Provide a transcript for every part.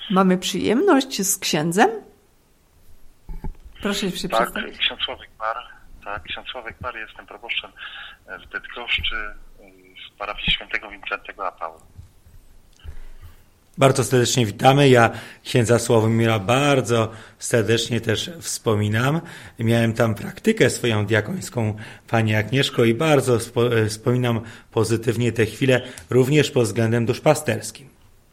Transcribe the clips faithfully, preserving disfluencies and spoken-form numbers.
Mamy przyjemność z księdzem. Proszę się Tak, przedstawić. ksiądz Sławek Bar. Tak, ksiądz Sławek Bar, jestem proboszczem w Bydgoszczy w parafii świętego Wincentego Apału. Bardzo serdecznie witamy. Ja księdza Sławomira bardzo serdecznie też wspominam. Miałem tam praktykę swoją diakońską, Pani Agnieszko, i bardzo spo, wspominam pozytywnie te chwile, również pod względem duszpasterskim.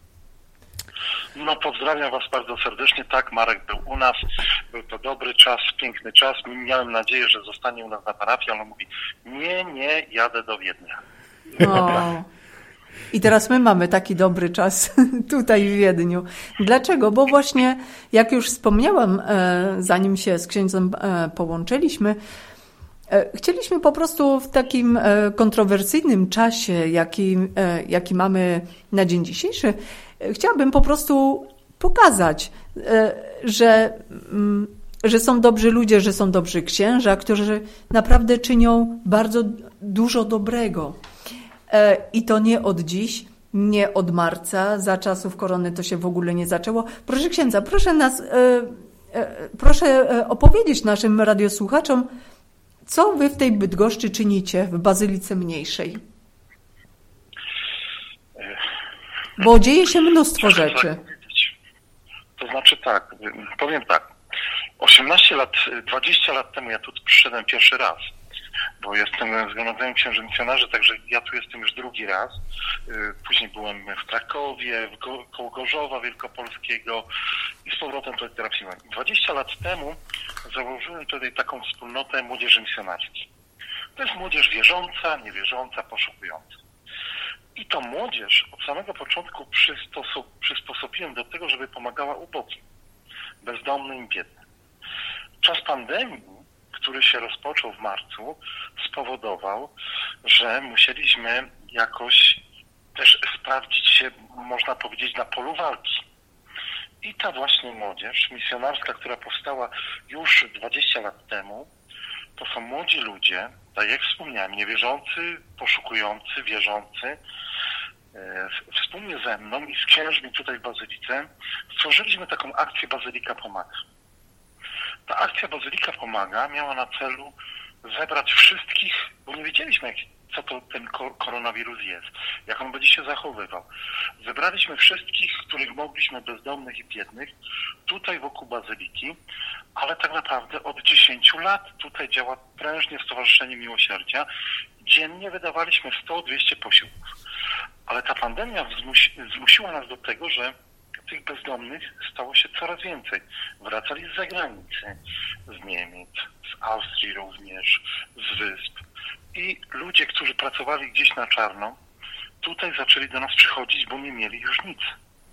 No pozdrawiam Was bardzo serdecznie. Tak, Marek był u nas. Był to dobry czas, piękny czas. Miałem nadzieję, że zostanie u nas na parafii, ale on mówi, nie, nie, jadę do Wiednia. O. I teraz my mamy taki dobry czas tutaj w Wiedniu. Dlaczego? Bo właśnie, jak już wspomniałam, zanim się z księdzem połączyliśmy, chcieliśmy po prostu w takim kontrowersyjnym czasie, jaki, jaki mamy na dzień dzisiejszy, chciałabym po prostu pokazać, że, że są dobrzy ludzie, że są dobrzy księża, którzy naprawdę czynią bardzo dużo dobrego. I to nie od dziś, nie od marca, za czasów korony to się w ogóle nie zaczęło. Proszę księdza, proszę nas, proszę opowiedzieć naszym radiosłuchaczom, co wy w tej Bydgoszczy czynicie w Bazylice Mniejszej. Bo dzieje się mnóstwo rzeczy. To znaczy tak, powiem tak, osiemnaście lat, dwadzieścia lat temu ja tu przyszedłem pierwszy raz, bo jestem zgromadzeniem księży misjonarzy, także ja tu jestem już drugi raz. Później byłem w Krakowie, w Go- koło Gorzowa Wielkopolskiego i z powrotem tutaj trafiłem. dwadzieścia lat temu założyłem tutaj taką wspólnotę młodzieży misjonarskiej. To jest młodzież wierząca, niewierząca, poszukująca. I to młodzież od samego początku przystoso- przysposobiłem do tego, żeby pomagała ubogim, bezdomnym i biednym. Czas pandemii, który się rozpoczął w marcu, spowodował, że musieliśmy jakoś też sprawdzić się, można powiedzieć, na polu walki. I ta właśnie młodzież misjonarska, która powstała już dwadzieścia lat temu, to są młodzi ludzie, tak jak wspomniałem, niewierzący, poszukujący, wierzący. Wspólnie ze mną i z księżmi tutaj w Bazylice stworzyliśmy taką akcję Bazylika Pomaga. Ta akcja Bazylika Pomaga miała na celu zebrać wszystkich, bo nie wiedzieliśmy, jak, co to ten koronawirus jest, jak on będzie się zachowywał. Zebraliśmy wszystkich, których mogliśmy, bezdomnych i biednych, tutaj wokół Bazyliki, ale tak naprawdę od dziesięciu lat tutaj działa prężnie Stowarzyszenie Miłosierdzia. Dziennie wydawaliśmy sto dwieście posiłków. Ale ta pandemia zmusi, zmusiła nas do tego, że tych bezdomnych stało się coraz więcej. Wracali z zagranicy, z Niemiec, z Austrii również, z Wysp. I ludzie, którzy pracowali gdzieś na czarno, tutaj zaczęli do nas przychodzić, bo nie mieli już nic.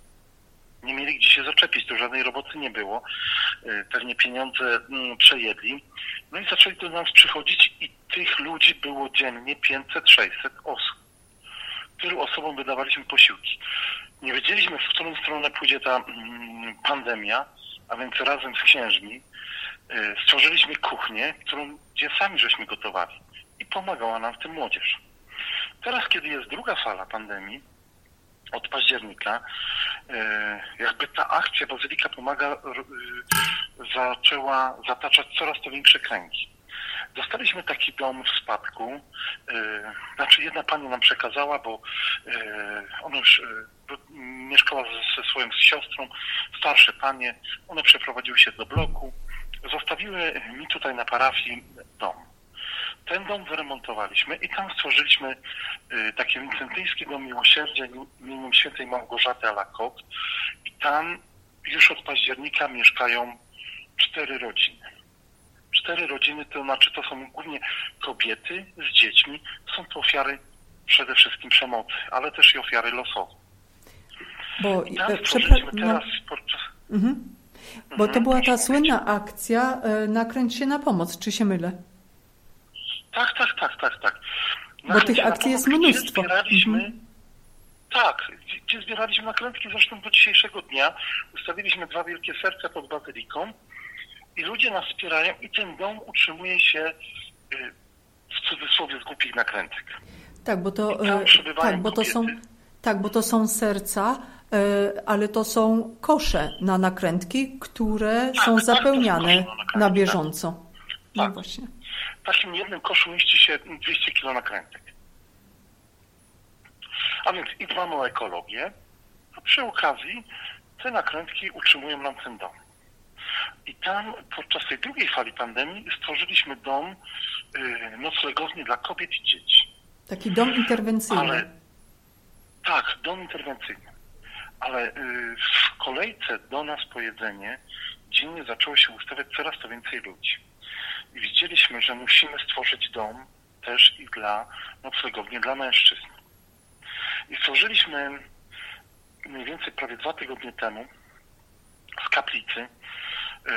Nie mieli gdzie się zaczepić, to żadnej roboty nie było. Pewnie pieniądze przejedli. No i zaczęli do nas przychodzić i tych ludzi było dziennie pięćset sześćset osób. Tylu osobom wydawaliśmy posiłki. Nie wiedzieliśmy, w którą stronę pójdzie ta mm, pandemia, a więc razem z księżmi y, stworzyliśmy kuchnię, którą, gdzie sami żeśmy gotowali i pomagała nam w tym młodzież. Teraz, kiedy jest druga fala pandemii, od października, y, jakby ta akcja Bazylika Pomaga y, zaczęła zataczać coraz to większe kręgi. Dostaliśmy taki dom w spadku, yy, znaczy jedna pani nam przekazała, bo yy, ona już yy, mieszkała ze, ze swoją siostrą, starsze panie, one przeprowadziły się do bloku, zostawiły mi tutaj na parafii dom. Ten dom wyremontowaliśmy i tam stworzyliśmy yy, taki wincentyjski dom miłosierdzia imieniem świętej Małgorzaty Alacoque i tam już od października mieszkają cztery rodziny. Cztery rodziny, to znaczy to są głównie kobiety z dziećmi, są to ofiary przede wszystkim przemocy, ale też i ofiary losowe. Bo, I tam przepra- teraz no, podczas... mhm. Bo to była ta słynna akcja Nakręć się na pomoc, czy się mylę? Tak, tak, tak, tak, tak. Bo tych akcji jest mnóstwo. Zbieraliśmy, mhm. Tak, gdzie zbieraliśmy nakrętki, zresztą do dzisiejszego dnia ustawiliśmy dwa wielkie serca pod Bazyliką i ludzie nas wspierają i ten dom utrzymuje się w cudzysłowie z głupich nakrętek. Tak, bo to, tak, bo to są Tak, bo to są serca, ale to są kosze na nakrętki, które tak, są tak, zapełniane na, nakrętki, na bieżąco. Tak. No tak. właśnie. W takim jednym koszu mieści się dwieście kilo nakrętek. A więc i dbamy o ekologię, a przy okazji te nakrętki utrzymują nam ten dom. I tam podczas tej drugiej fali pandemii stworzyliśmy dom yy, noclegowni dla kobiet i dzieci. Taki dom interwencyjny. Ale, tak, dom interwencyjny. Ale yy, w kolejce do nas po jedzenie dziennie zaczęło się ustawiać coraz to więcej ludzi. I widzieliśmy, że musimy stworzyć dom też i dla noclegowni dla mężczyzn. I stworzyliśmy mniej więcej prawie dwa tygodnie temu w kaplicy yy,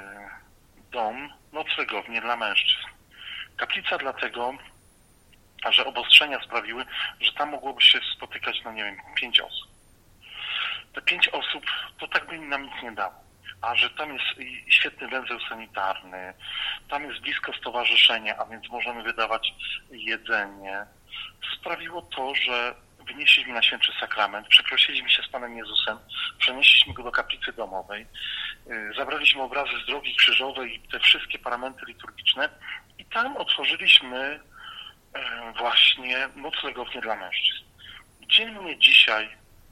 dom noclegowni dla mężczyzn. Kaplica dlatego, że obostrzenia sprawiły, że tam mogłoby się spotykać, no nie wiem, pięć osób. Te pięć osób to tak by nam nic nie dało. A że tam jest świetny węzeł sanitarny, tam jest blisko stowarzyszenia, a więc możemy wydawać jedzenie, sprawiło to, że wynieśliśmy na święty sakrament, przeprosiliśmy się z Panem Jezusem, przenieśliśmy go do kaplicy domowej, zabraliśmy obrazy z Drogi Krzyżowej i te wszystkie paramenty liturgiczne i tam otworzyliśmy właśnie noclegownię dla mężczyzn. Dziennie dzisiaj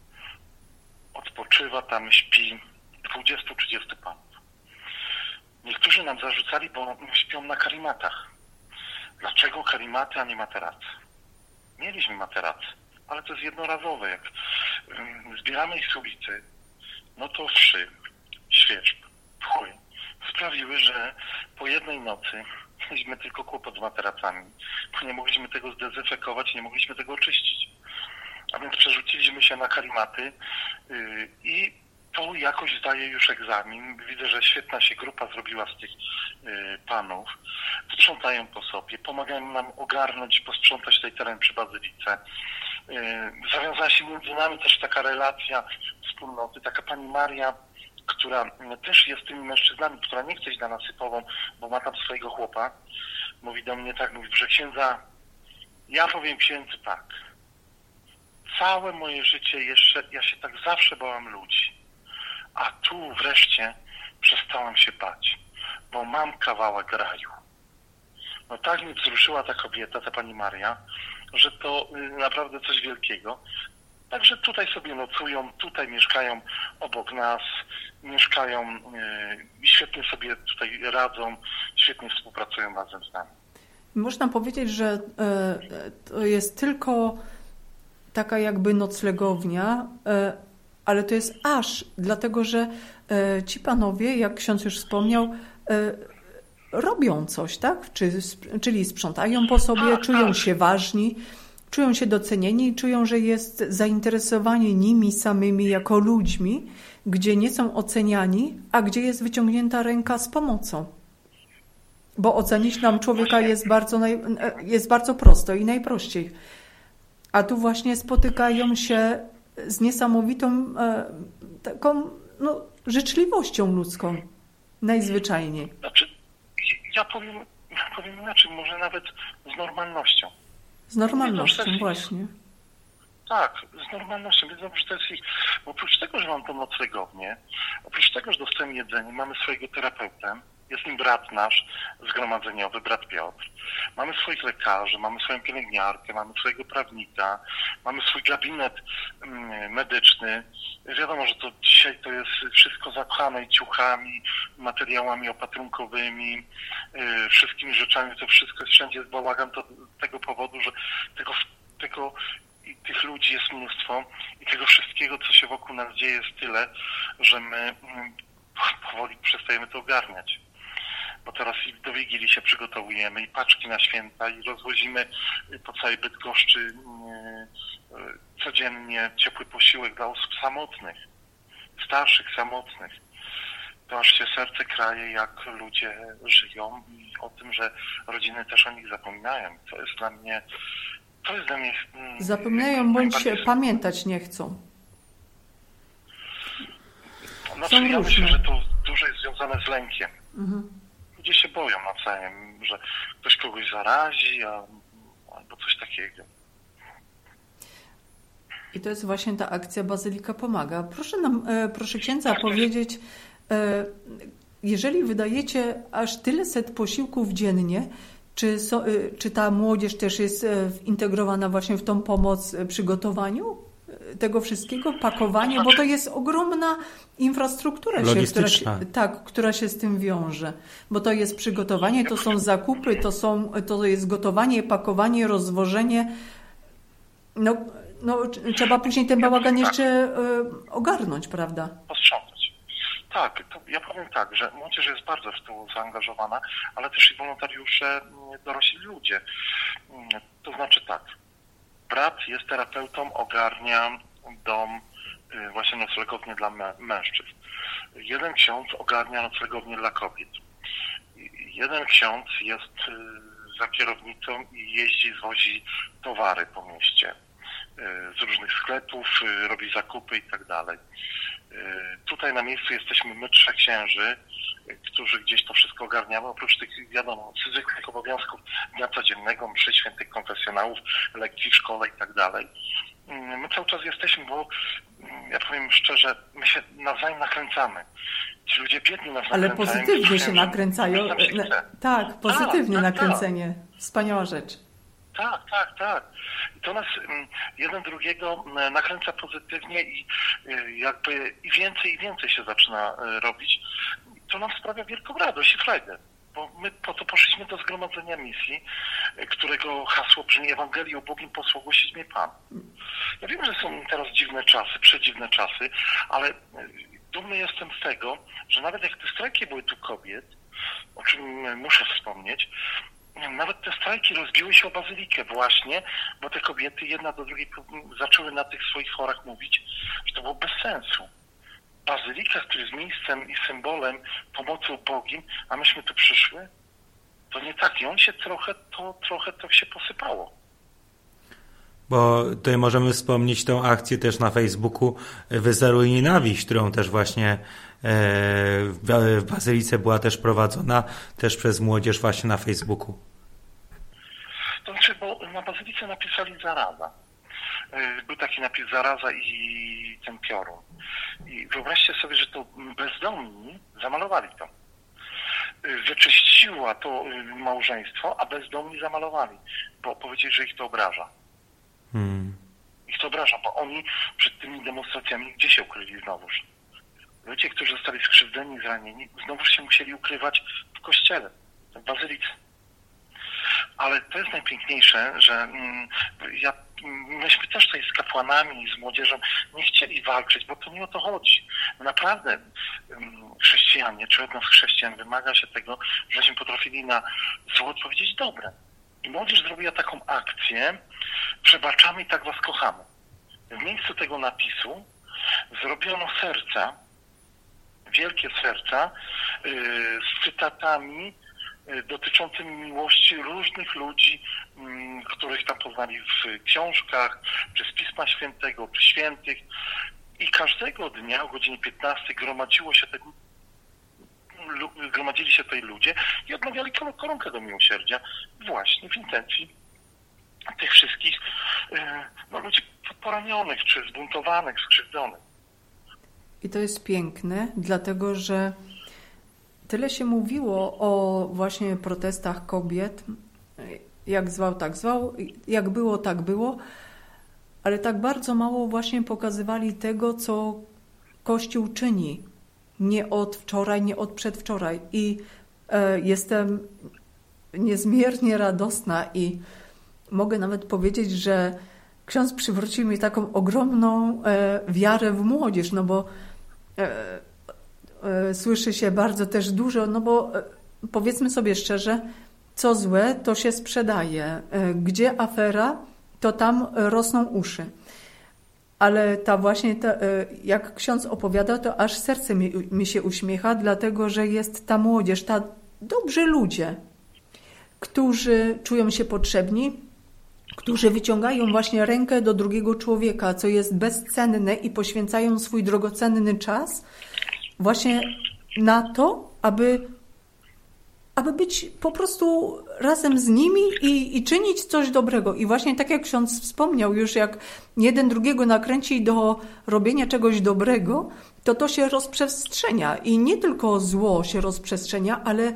odpoczywa, tam śpi dwudziestu trzydziestu panów. Niektórzy nam zarzucali, bo śpią na karimatach. Dlaczego karimaty, a nie materacy? Mieliśmy materacy, ale to jest jednorazowe. Jak zbieramy ich z ulicy, no to wszy, świeżb, pchły sprawiły, że po jednej nocy mieliśmy tylko kłopot z materacami, bo nie mogliśmy tego zdezynfekować, nie mogliśmy tego oczyścić. A więc przerzuciliśmy się na karimaty yy, i to jakoś zdaje już egzamin. Widzę, że świetna się grupa zrobiła z tych yy, panów. Sprzątają po sobie, pomagają nam ogarnąć, posprzątać ten teren przy bazylice. Yy, zawiązała się między nami też taka relacja wspólnoty, taka pani Maria, która też jest tymi mężczyznami, która nie chce iść na nasypową, bo ma tam swojego chłopa. Mówi do mnie tak, mówi, że księdza, ja powiem księdzu tak. Całe moje życie jeszcze, ja się tak zawsze bałam ludzi. A tu wreszcie przestałam się bać, bo mam kawałek raju. No tak mnie wzruszyła ta kobieta, ta pani Maria, że to naprawdę coś wielkiego. Także tutaj sobie nocują, tutaj mieszkają obok nas, mieszkają i świetnie sobie tutaj radzą, świetnie współpracują razem z nami. Można powiedzieć, że to jest tylko taka jakby noclegownia, ale to jest aż, dlatego że ci panowie, jak ksiądz już wspomniał, robią coś, tak? Czyli sprzątają po sobie, tak, czują tak. się ważni, czują się docenieni i czują, że jest zainteresowanie nimi samymi jako ludźmi, gdzie nie są oceniani, a gdzie jest wyciągnięta ręka z pomocą. Bo ocenić nam człowieka jest bardzo, naj... jest bardzo prosto i najprościej. A tu właśnie spotykają się z niesamowitą e, taką no, życzliwością ludzką. Najzwyczajniej. Znaczy, ja powiem, ja powiem inaczej, może nawet z normalnością. Z normalnością, właśnie. Tak, z normalnością. Wiedzą, że to jest ich. Oprócz tego, że mam tą noclegownię, oprócz tego, że dostałem jedzenie, mamy swojego terapeutę, jest nim brat nasz zgromadzeniowy, brat Piotr. Mamy swoich lekarzy, mamy swoją pielęgniarkę, mamy swojego prawnika, mamy swój gabinet mm, medyczny. Wiadomo, że to dzisiaj to jest wszystko zapchane ciuchami, materiałami opatrunkowymi, yy, wszystkimi rzeczami, to wszystko jest wszędzie jest bałagan, to z tego powodu, że tego, tego i tych ludzi jest mnóstwo i tego wszystkiego, co się wokół nas dzieje, jest tyle, że my mm, powoli przestajemy to ogarniać. Bo teraz i do Wigilii się przygotowujemy i paczki na święta i rozwozimy po całej Bydgoszczy codziennie ciepły posiłek dla osób samotnych, starszych, samotnych. To aż się serce kraje, jak ludzie żyją i o tym, że rodziny też o nich zapominają. To jest dla mnie... To jest dla mnie... Zapominają bądź się pamiętać nie chcą. Znaczy, ja myślę, że to dużo jest związane z lękiem. Mhm. Ludzie się boją nawzajem, że ktoś kogoś zarazi, a, albo coś takiego. I to jest właśnie ta akcja Bazylika Pomaga. Proszę nam, proszę księdza powiedzieć, jeżeli wydajecie aż tyle set posiłków dziennie, czy, so, czy ta młodzież też jest integrowana właśnie w tą pomoc w przygotowaniu tego wszystkiego, pakowanie, bo to jest ogromna infrastruktura, się, która, się, tak, która się z tym wiąże. Bo to jest przygotowanie, to są zakupy, to, są, to jest gotowanie, pakowanie, rozwożenie. No, no, trzeba później ten bałagan jeszcze ogarnąć, prawda? Posprzątać. Tak, to ja powiem tak, że młodzież jest bardzo w to zaangażowana, ale też i wolontariusze, dorośli ludzie. To znaczy tak, brat jest terapeutą, ogarnia dom, właśnie noclegownię dla mężczyzn. Jeden ksiądz ogarnia noclegownię dla kobiet. Jeden ksiądz jest za kierownicą i jeździ, zwozi towary po mieście z różnych sklepów, robi zakupy i tak dalej. Tutaj na miejscu jesteśmy my, trzech księży, którzy gdzieś to wszystko ogarniamy, oprócz tych, wiadomo, zwykłych obowiązków dnia codziennego, mszy, świętych konfesjonałów, lekcji w szkole i tak dalej. My cały czas jesteśmy, bo ja powiem szczerze, my się nawzajem nakręcamy. Ci ludzie biedni nas Ale nakręcają. pozytywnie się nakręcają. Tak, pozytywnie tak, nakręcenie. Tak. Wspaniała rzecz. Tak, tak, tak. I to nas jeden drugiego nakręca pozytywnie i jakby i więcej i więcej się zaczyna robić. To nam sprawia wielką radość i frajdę. Bo my po to poszliśmy do zgromadzenia misji, którego hasło brzmi Ewangelii o Bogiem posłał głosić mnie Pan. Ja wiem, że są teraz dziwne czasy, przedziwne czasy, ale dumny jestem z tego, że nawet jak te strajki były tu kobiet, o czym muszę wspomnieć, nawet te strajki rozbiły się o bazylikę właśnie, bo te kobiety jedna do drugiej zaczęły na tych swoich forach mówić, że to było bez sensu. Bazylika, która jest miejscem i symbolem pomocy ubogim, a myśmy tu przyszły, to nie tak. I on się trochę, to trochę to się posypało. Bo tutaj możemy wspomnieć tą akcję też na Facebooku Wyzeruj Nienawiść, którą też właśnie w Bazylice była też prowadzona też przez młodzież właśnie na Facebooku. To znaczy, bo na Bazylice napisali zaraza. Był taki napis zaraza i ten piorun. I wyobraźcie sobie, że to bezdomni zamalowali to. Wyczyściła to małżeństwo, a bezdomni zamalowali, bo powiedzieli, że ich to obraża. Hmm. Ich to obraża, bo oni przed tymi demonstracjami gdzie się ukryli znowuż? Ludzie, którzy zostali skrzywdzeni, zranieni, znowuż się musieli ukrywać w kościele, w bazylice. Ale to jest najpiękniejsze, że mm, ja, myśmy też tutaj z kapłanami i z młodzieżą nie chcieli walczyć, bo to nie o to chodzi. Naprawdę um, chrześcijanie, czy od nas chrześcijan wymaga się tego, żebyśmy potrafili na zło odpowiedzieć dobre. I młodzież zrobiła taką akcję, przebaczamy i tak was kochamy. W miejscu tego napisu zrobiono serca, wielkie serca yy, z cytatami yy, dotyczącymi miłości różnych ludzi, yy, których tam poznali w książkach, czy z Pisma Świętego, czy świętych. I każdego dnia o godzinie piętnastej gromadziło się tego, gromadzili się tutaj ludzie i odmawiali koronkę do miłosierdzia właśnie w intencji tych wszystkich yy, no, ludzi poranionych, czy zbuntowanych, skrzywdzonych. I to jest piękne, dlatego że tyle się mówiło o właśnie protestach kobiet, jak zwał, tak zwał, jak było, tak było, ale tak bardzo mało właśnie pokazywali tego, co Kościół czyni. Nie od wczoraj, nie od przedwczoraj. I e, jestem niezmiernie radosna i mogę nawet powiedzieć, że ksiądz przywrócił mi taką ogromną e, wiarę w młodzież, no bo e, e, słyszy się bardzo też dużo, no bo e, powiedzmy sobie szczerze, co złe, to się sprzedaje. E, gdzie afera, to tam rosną uszy. Ale ta właśnie, ta, jak ksiądz opowiada, to aż serce mi, mi się uśmiecha, dlatego że jest ta młodzież, ta dobrzy ludzie, którzy czują się potrzebni, którzy wyciągają właśnie rękę do drugiego człowieka, co jest bezcenne i poświęcają swój drogocenny czas właśnie na to, aby aby być po prostu razem z nimi i, i czynić coś dobrego. I właśnie tak jak ksiądz wspomniał, już jak jeden drugiego nakręci do robienia czegoś dobrego, to to się rozprzestrzenia. I nie tylko zło się rozprzestrzenia, ale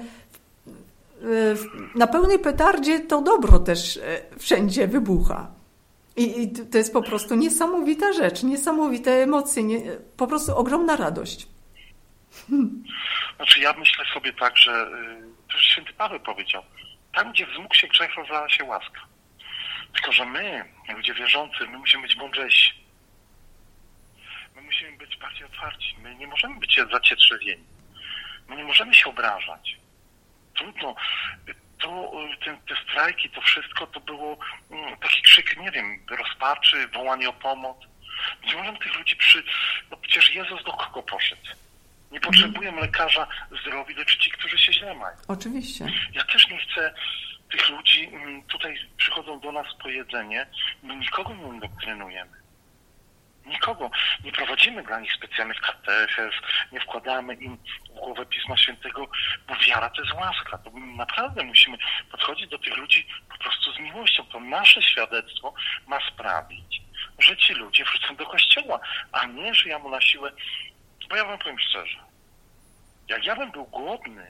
na pełnej petardzie to dobro też wszędzie wybucha. I, i to jest po prostu niesamowita rzecz, niesamowite emocje, nie, po prostu ogromna radość. Znaczy ja myślę sobie tak, że to już święty Paweł powiedział, tam gdzie wzmógł się grzech, rozlała się łaska. Tylko że my, ludzie wierzący, my musimy być mądrzejsi. My musimy być bardziej otwarci. My nie możemy być zacietrzewieni. My nie możemy się obrażać. Trudno. To, te, te strajki, to wszystko, to było mm, taki krzyk, nie wiem, rozpaczy, wołanie o pomoc. Nie możemy tych ludzi przy... No przecież Jezus do kogo poszedł? Nie potrzebują lekarza zdrowi, lecz ci, którzy się źle mają. Oczywiście. Ja też nie chcę tych ludzi, tutaj przychodzą do nas po jedzenie, my nikogo nie indoktrynujemy. Nikogo. Nie prowadzimy dla nich specjalnych katechez, nie wkładamy im w głowę Pisma Świętego, bo wiara to jest łaska. To naprawdę musimy podchodzić do tych ludzi po prostu z miłością. To nasze świadectwo ma sprawić, że ci ludzie wrócą do kościoła, a nie, że ja mu na siłę... Bo ja wam powiem szczerze, jak ja bym był głodny,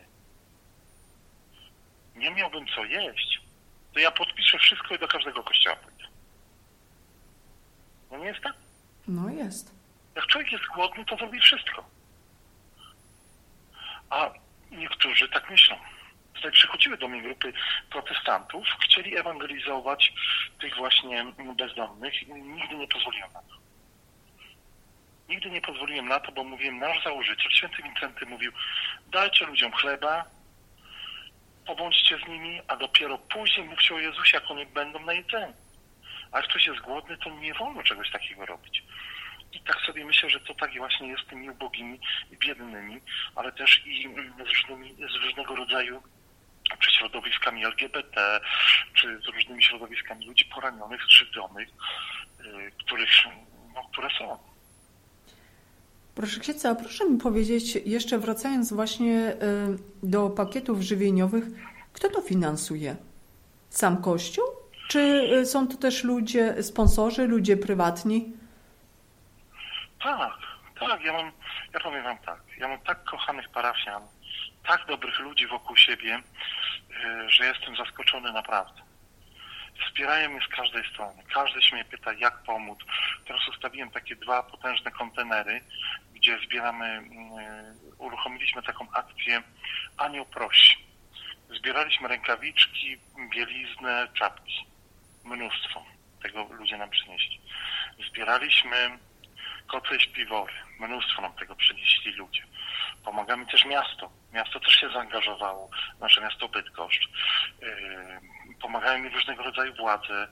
nie miałbym co jeść, to ja podpiszę wszystko i do każdego kościoła pójdę. No nie jest tak? No jest. Jak człowiek jest głodny, to zrobi wszystko. A niektórzy tak myślą. Tutaj przychodziły do mnie grupy protestantów, chcieli ewangelizować tych właśnie bezdomnych i nigdy nie pozwoliłem na to. Nigdy nie pozwoliłem na to, bo mówiłem, nasz założyciel, święty Wincenty mówił, dajcie ludziom chleba, pobądźcie z nimi, a dopiero później mówcie o Jezusie, jak oni będą na jedzeniu. A jak ktoś jest głodny, to nie wolno czegoś takiego robić. I tak sobie myślę, że to tak właśnie jest z tymi ubogimi i biednymi, ale też i z, różnymi, z różnego rodzaju, czy środowiskami L G B T, czy z różnymi środowiskami ludzi poranionych, skrzywdzonych, yy, których, no, które są. Proszę księdza, a proszę mi powiedzieć, jeszcze wracając właśnie do pakietów żywieniowych, kto to finansuje? Sam Kościół? Czy są to też ludzie, sponsorzy, ludzie prywatni? Tak, tak, ja mam, ja powiem wam tak, ja mam tak kochanych parafian, tak dobrych ludzi wokół siebie, że jestem zaskoczony naprawdę. Wspierają mnie z każdej strony. Każdy się mnie pyta, jak pomóc. Teraz ustawiłem takie dwa potężne kontenery, gdzie zbieramy, uruchomiliśmy taką akcję Anioł prosi. Zbieraliśmy rękawiczki, bieliznę, czapki. Mnóstwo tego ludzie nam przynieśli. Zbieraliśmy koce i śpiwory. Mnóstwo nam tego przynieśli ludzie. Pomagamy też miasto. Miasto też się zaangażowało, nasze miasto Bydgoszcz. Pomagają mi różnego rodzaju władze,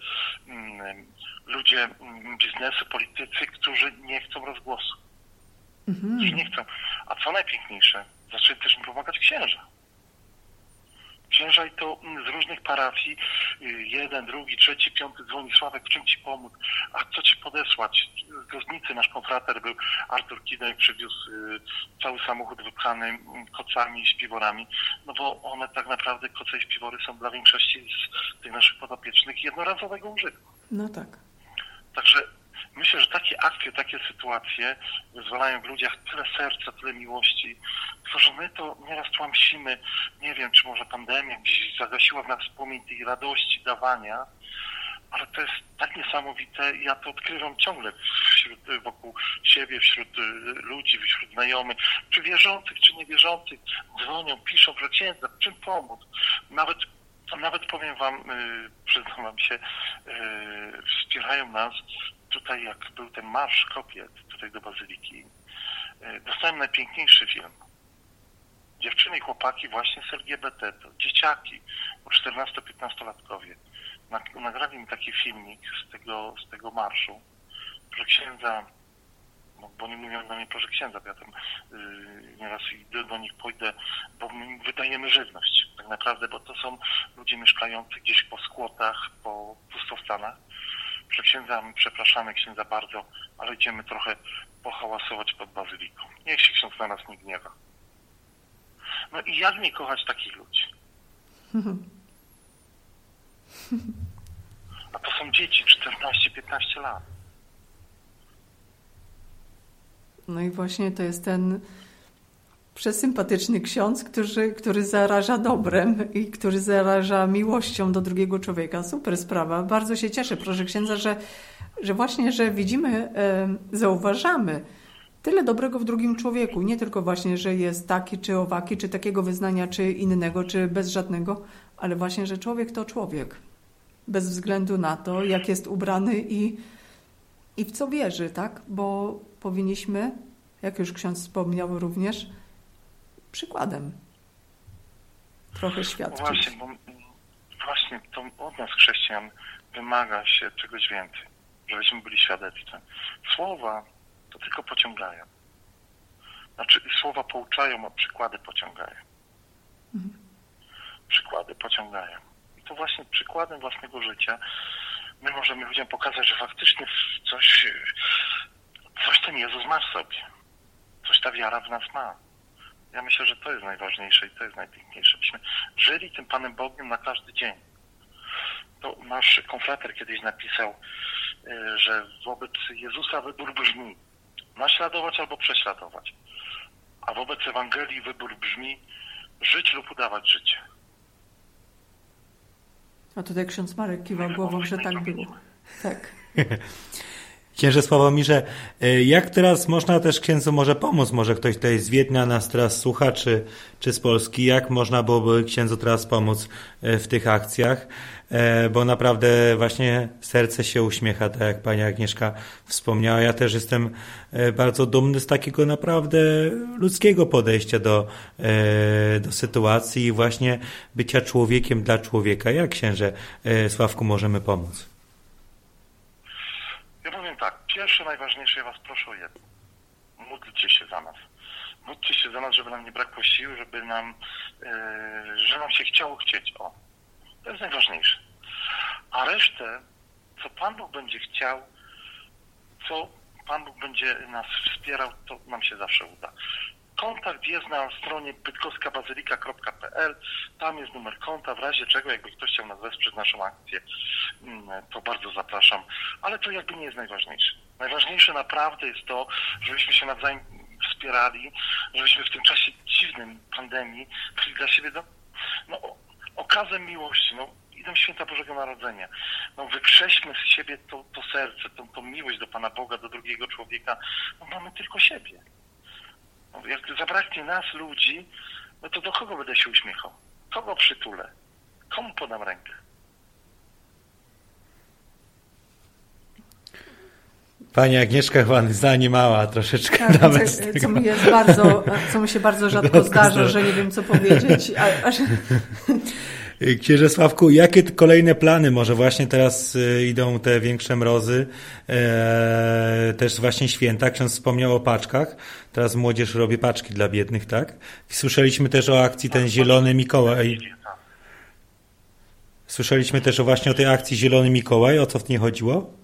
ludzie, biznesy, politycy, którzy nie chcą rozgłosu. Mhm. Którzy nie chcą. A co najpiękniejsze, zaczęli też mi pomagać księża. Księża i to z różnych parafii, jeden, drugi, trzeci, piąty dzwoni, Sławek, w czym ci pomóc, a co ci podesłać? Z Gozdnicy nasz konfrater był, Artur Kidek, przywiózł cały samochód wypchany kocami i śpiworami, no bo one tak naprawdę, koce i śpiwory są dla większości z tych naszych podopiecznych jednorazowego użytku. No tak. Także myślę, że takie akcje, takie sytuacje wyzwalają w ludziach tyle serca, tyle miłości, tylko że my to nieraz tłamsimy, nie wiem, czy może pandemia gdzieś zagasiła w nas płomień tej radości dawania, ale to jest tak niesamowite, ja to odkrywam ciągle wśród, wokół siebie, wśród ludzi, wśród znajomych, czy wierzących, czy niewierzących, dzwonią, piszą, że księdza, czym pomóc. Nawet Nawet powiem wam, przyznam wam się, wspierają nas. Tutaj jak był ten marsz kobiet tutaj do Bazyliki, dostałem najpiękniejszy film. Dziewczyny i chłopaki właśnie z L G B T, to dzieciaki, czternasto-piętnastolatkowie. Nagrali mi taki filmik z tego, z tego marszu, że księdza, no, bo oni mówią do mnie, proszę księdza, bo ja tam yy, nieraz do, do nich pójdę, bo my wydajemy żywność tak naprawdę, bo to są ludzie mieszkający gdzieś po skłotach, po pustostanach. Proszę księdza, my przepraszamy księdza bardzo, ale idziemy trochę pohałasować pod bazyliką. Niech się ksiądz na nas nie gniewa. No i jak nie kochać takich ludzi? A to są dzieci, czternaście piętnaście lat. No i właśnie to jest ten przesympatyczny ksiądz, który, który zaraża dobrem i który zaraża miłością do drugiego człowieka. Super sprawa. Bardzo się cieszę, proszę księdza, że, że właśnie, że widzimy, e, zauważamy tyle dobrego w drugim człowieku. Nie tylko właśnie, że jest taki czy owaki, czy takiego wyznania, czy innego, czy bez żadnego, ale właśnie, że człowiek to człowiek. Bez względu na to, jak jest ubrany i, i w co wierzy, tak? Bo powinniśmy, jak już ksiądz wspomniał również, przykładem trochę świadczyć. No właśnie, bo właśnie to od nas, chrześcijan, wymaga się czegoś więcej, żebyśmy byli świadectwem. Słowa to tylko pociągają. Znaczy słowa pouczają, a przykłady pociągają. Mhm. Przykłady pociągają. I to właśnie przykładem własnego życia my możemy ludziom pokazać, że faktycznie coś, coś ten Jezus ma w sobie. Coś ta wiara w nas ma. Ja myślę, że to jest najważniejsze i to jest najpiękniejsze. Byśmy żyli tym Panem Bogiem na każdy dzień. To nasz konfrater kiedyś napisał, że wobec Jezusa wybór brzmi naśladować albo prześladować. A wobec Ewangelii wybór brzmi żyć lub udawać życie. A tutaj ksiądz Marek kiwał głową, że tak było. Tak. Księże Sławomirze, jak teraz można też księdzu może pomóc? Może ktoś tutaj z Wiednia nas teraz słucha, czy, czy z Polski? Jak można byłoby księdzu teraz pomóc w tych akcjach? Bo naprawdę właśnie serce się uśmiecha, tak jak pani Agnieszka wspomniała. Ja też jestem bardzo dumny z takiego naprawdę ludzkiego podejścia do, do sytuacji i właśnie bycia człowiekiem dla człowieka. Jak księże Sławku możemy pomóc? Ja powiem tak, pierwsze, najważniejsze, ja was proszę o jedno. Módlcie się za nas. Módlcie się za nas, żeby nam nie brakło sił, żeby nam, yy, że nam się chciało chcieć. O, to jest najważniejsze. A resztę, co Pan Bóg będzie chciał, co Pan Bóg będzie nas wspierał, to nam się zawsze uda. Kontakt jest na stronie bydgoska bazylika kropka p l. Tam jest numer konta. W razie czego, jakby ktoś chciał nas wesprzeć naszą akcję, to bardzo zapraszam. Ale to jakby nie jest najważniejsze. Najważniejsze naprawdę jest to, żebyśmy się nawzajem wspierali, żebyśmy w tym czasie dziwnym pandemii byli dla siebie do, no, okazem miłości. No, idą święta Bożego Narodzenia. No, wykrześmy z siebie to, to serce, tą, tą miłość do Pana Boga, do drugiego człowieka. No, mamy tylko siebie. Jak zabraknie nas, ludzi, no to do kogo będę się uśmiechał? Kogo przytulę? Komu podam rękę? Pani Agnieszka chyba zaniemała troszeczkę tak, nawet co, co, mi jest bardzo, co mi się bardzo rzadko zdarza, że nie wiem, co powiedzieć. A, a... Księże Sławku, jakie kolejne plany? Może właśnie teraz idą te większe mrozy, e, też właśnie święta. Ksiądz wspomniał o paczkach. Teraz młodzież robi paczki dla biednych, tak? Słyszeliśmy też o akcji ten Zielony Mikołaj. Słyszeliśmy też o właśnie o tej akcji Zielony Mikołaj. O co w niej chodziło?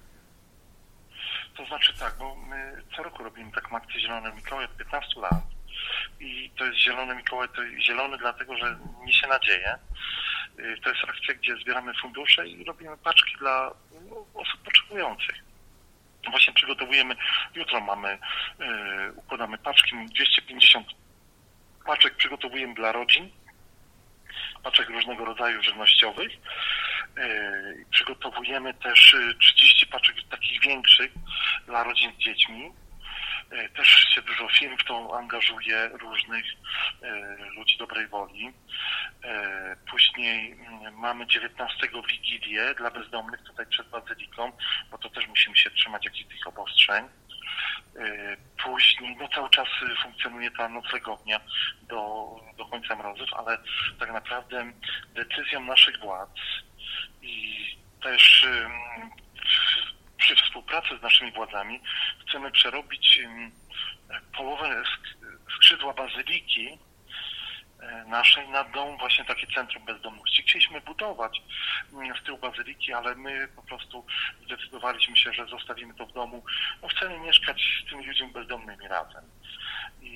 To znaczy tak, bo my co roku robimy taką akcję Zielony Mikołaj od piętnastu lat. I to jest Zielony Mikołaj, to jest zielony dlatego, że niesie nadzieję. To jest akcja, gdzie zbieramy fundusze i robimy paczki dla osób potrzebujących. Właśnie przygotowujemy, jutro mamy, yy, układamy paczki, dwieście pięćdziesiąt paczek przygotowujemy dla rodzin, paczek różnego rodzaju żywnościowych. Yy, przygotowujemy też trzydzieści paczek takich większych dla rodzin z dziećmi. Też się dużo firm w to angażuje, różnych e, ludzi dobrej woli. E, później mamy dziewiętnastego Wigilię dla bezdomnych tutaj przed Bazyliką, bo to też musimy się trzymać jakichś tych obostrzeń. E, później, no cały czas funkcjonuje ta noclegownia do, do końca mrozów, ale tak naprawdę decyzją naszych władz i też e, przy współpracy z naszymi władzami chcemy przerobić połowę skrzydła bazyliki naszej na dom, właśnie takie centrum bezdomności. Chcieliśmy budować z tyłu bazyliki, ale my po prostu zdecydowaliśmy się, że zostawimy to w domu. No chcemy mieszkać z tymi ludźmi bezdomnymi razem. I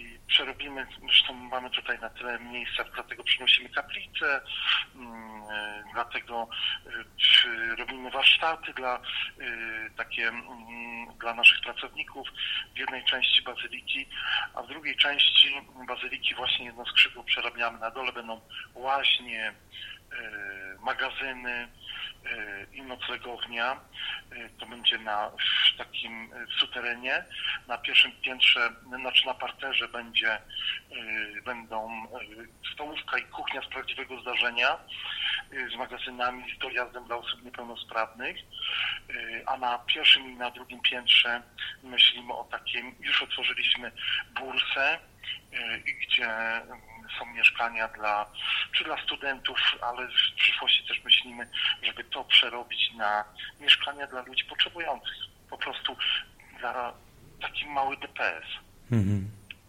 przerobimy, zresztą mamy tutaj na tyle miejsca, dlatego przynosimy kaplicę, dlatego robimy warsztaty dla takie dla naszych pracowników w jednej części bazyliki, a w drugiej części bazyliki właśnie jedno skrzydło przerabiamy. Na dole będą łaźnie, magazyny i noclegownia. To będzie na w takim suterenie. Na pierwszym piętrze, znaczy na parterze będzie, będą stołówka i kuchnia z prawdziwego zdarzenia z magazynami, z dojazdem dla osób niepełnosprawnych, a na pierwszym i na drugim piętrze myślimy o takim, już otworzyliśmy bursę, gdzie są mieszkania dla, czy dla studentów, ale w przyszłości też myślimy, żeby to przerobić na mieszkania dla ludzi potrzebujących. Po prostu dla taki mały D P S. Mhm.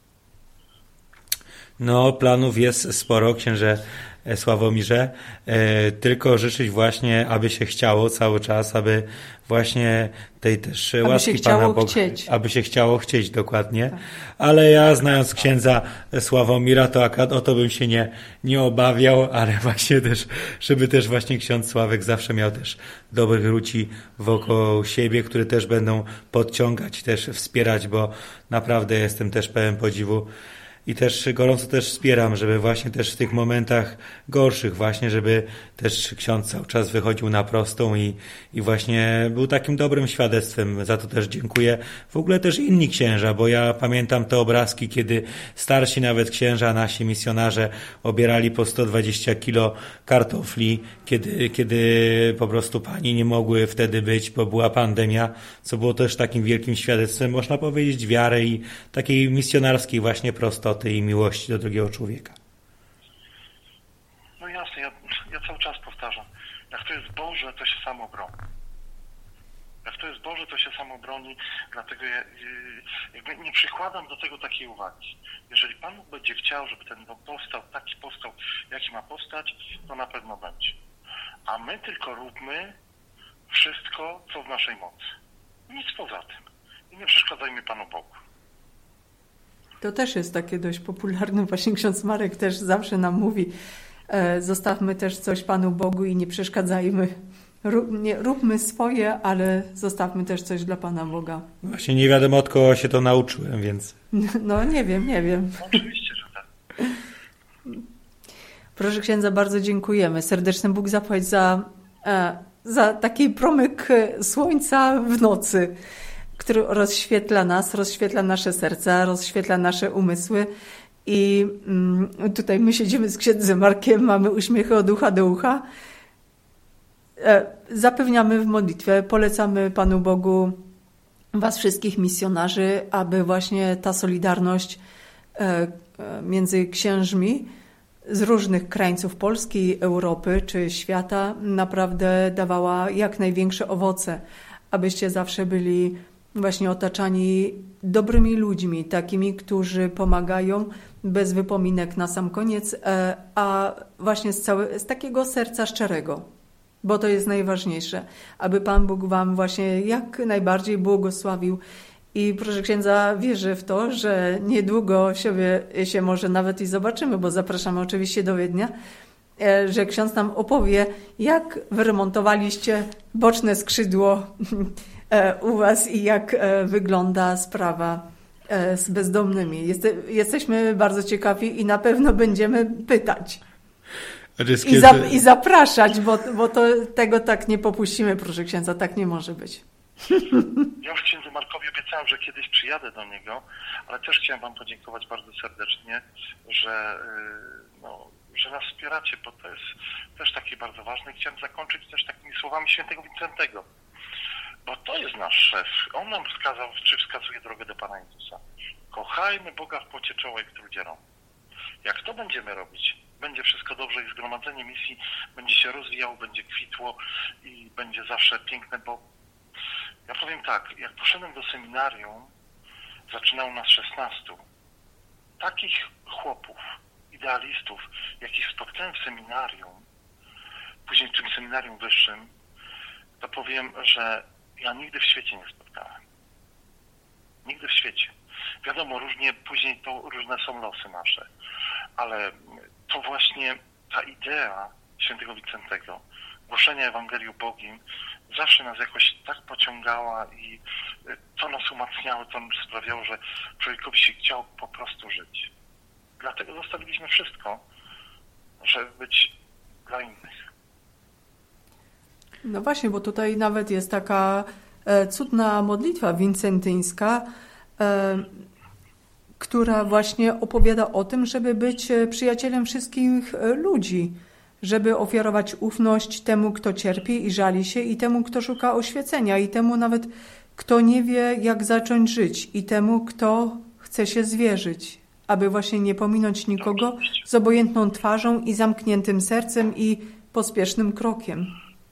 No, planów jest sporo, księże Sławomirze, e, tylko życzyć właśnie, aby się chciało cały czas, aby właśnie tej też aby łaski się Pana Boga, chcieć. aby się chciało chcieć, dokładnie. Tak. Ale ja, znając księdza Sławomira, to akurat o to bym się nie, nie obawiał, ale właśnie też, żeby też właśnie ksiądz Sławek zawsze miał też dobrych ludzi wokół siebie, które też będą podciągać, też wspierać, bo naprawdę jestem też pełen podziwu. I też gorąco też wspieram, żeby właśnie też w tych momentach gorszych właśnie, żeby też ksiądz cały czas wychodził na prostą i, i właśnie był takim dobrym świadectwem. Za to też dziękuję. W ogóle też inni księża, bo ja pamiętam te obrazki, kiedy starsi nawet księża, nasi misjonarze obierali po sto dwadzieścia kilo kartofli, kiedy, kiedy po prostu pani nie mogły wtedy być, bo była pandemia, co było też takim wielkim świadectwem, można powiedzieć, wiary i takiej misjonarskiej właśnie prostoty i miłości do drugiego człowieka. No jasne, ja, ja cały czas powtarzam, jak to jest Boże, to się samo broni. Jak to jest Boże, to się samo broni, dlatego ja jakby nie przykładam do tego takiej uwagi. Jeżeli Pan Bóg będzie chciał, żeby ten dom powstał, taki powstał, jaki ma powstać, to na pewno będzie. A my tylko róbmy wszystko, co w naszej mocy. Nic poza tym. I nie przeszkadzajmy Panu Bogu. To też jest takie dość popularne. Właśnie ksiądz Marek też zawsze nam mówi, e, zostawmy też coś Panu Bogu i nie przeszkadzajmy. Rób, nie, róbmy swoje, ale zostawmy też coś dla Pana Boga. Właśnie nie wiadomo, od kogo się to nauczyłem, więc... No nie wiem, nie wiem. No, oczywiście, że tak. Proszę księdza, bardzo dziękujemy. Serdeczny Bóg zapłać za, e, za taki promyk słońca w nocy, który rozświetla nas, rozświetla nasze serca, rozświetla nasze umysły. I mm, tutaj my siedzimy z księdzem Markiem, mamy uśmiechy od ucha do ucha. E, zapewniamy w modlitwie, polecamy Panu Bogu was wszystkich misjonarzy, aby właśnie ta solidarność e, między księżmi z różnych krańców Polski, Europy czy świata naprawdę dawała jak największe owoce, abyście zawsze byli właśnie otaczani dobrymi ludźmi, takimi, którzy pomagają bez wypominek na sam koniec, a właśnie z, całe, z takiego serca szczerego, bo to jest najważniejsze, aby Pan Bóg wam właśnie jak najbardziej błogosławił. I proszę księdza, wierzę w to, że niedługo siebie się może nawet i zobaczymy, bo zapraszamy oczywiście do Wiednia, że ksiądz nam opowie, jak wyremontowaliście boczne skrzydło u was i jak wygląda sprawa z bezdomnymi. Jeste, jesteśmy bardzo ciekawi i na pewno będziemy pytać. I, za, i zapraszać, bo, bo to, tego tak nie popuścimy, proszę księdza, tak nie może być. Ja już księdzu Markowi obiecałem, że kiedyś przyjadę do niego, ale też chciałem wam podziękować bardzo serdecznie, że, no, że nas wspieracie, bo to jest też takie bardzo ważne. Chciałem zakończyć też takimi słowami świętego Wincentego, bo to jest nasz szef. On nam wskazał, czy wskazuje drogę do Pana Jezusa. Kochajmy Boga w pocie czoła i w trudzie rąk. Jak to będziemy robić, będzie wszystko dobrze i zgromadzenie misji będzie się rozwijało, będzie kwitło i będzie zawsze piękne, bo ja powiem tak, jak poszedłem do seminarium, zaczynało nas szesnastu. Takich chłopów, idealistów, jakich spotkałem w seminarium, później w tym seminarium wyższym, to powiem, że ja nigdy w świecie nie spotkałem. Nigdy w świecie. Wiadomo, różnie, później to różne są losy nasze, ale to właśnie ta idea świętego Wincentego, głoszenia Ewangelii ubogim, zawsze nas jakoś tak pociągała i to nas umacniało, to sprawiało, że człowiekowi się chciał po prostu żyć. Dlatego zostawiliśmy wszystko, żeby być dla innych. No właśnie, bo tutaj nawet jest taka e, cudna modlitwa wincentyńska, e, która właśnie opowiada o tym, żeby być przyjacielem wszystkich ludzi, żeby ofiarować ufność temu, kto cierpi i żali się, i temu, kto szuka oświecenia, i temu nawet, kto nie wie, jak zacząć żyć, i temu, kto chce się zwierzyć, aby właśnie nie pominąć nikogo z obojętną twarzą i zamkniętym sercem i pospiesznym krokiem.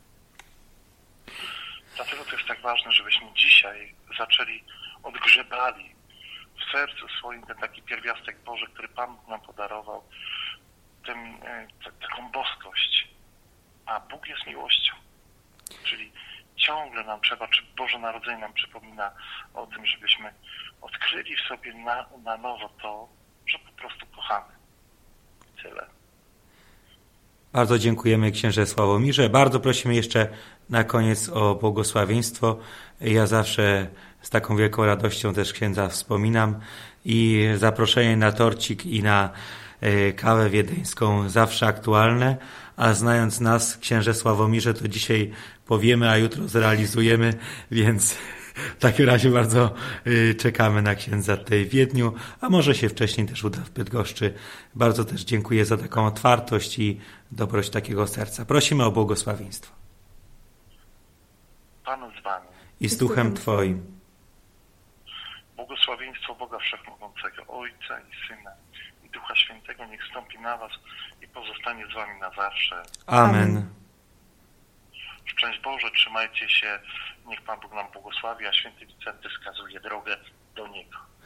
Dlatego to jest tak ważne, żebyśmy dzisiaj zaczęli odgrzebali w sercu swoim ten taki pierwiastek Boży, który Pan nam podarował, tym, t- taką boskość. A Bóg jest miłością. Czyli ciągle nam trzeba, czy Boże Narodzenie nam przypomina o tym, żebyśmy odkryli w sobie na, na nowo to, że po prostu kochamy. Tyle. Bardzo dziękujemy księże Sławomirze. Bardzo prosimy jeszcze na koniec o błogosławieństwo. Ja zawsze z taką wielką radością też księdza wspominam i zaproszenie na torcik i na kawę wiedeńską zawsze aktualne, a znając nas, księże Sławomirze, to dzisiaj powiemy, a jutro zrealizujemy, więc w takim razie bardzo czekamy na księdza tutaj w Wiedniu, a może się wcześniej też uda w Bydgoszczy. Bardzo też dziękuję za taką otwartość i dobroć takiego serca. Prosimy o błogosławieństwo. Pan z wami. I z duchem Twoim. Błogosławieństwo Boga Wszechmogącego, Ojca i Syna i Ducha Świętego niech stąpi na was i pozostanie z wami na zawsze. Amen. Szczęść Boże, trzymajcie się, niech Pan Bóg nam błogosławi, a święty Wicenty wskazuje drogę do Niego.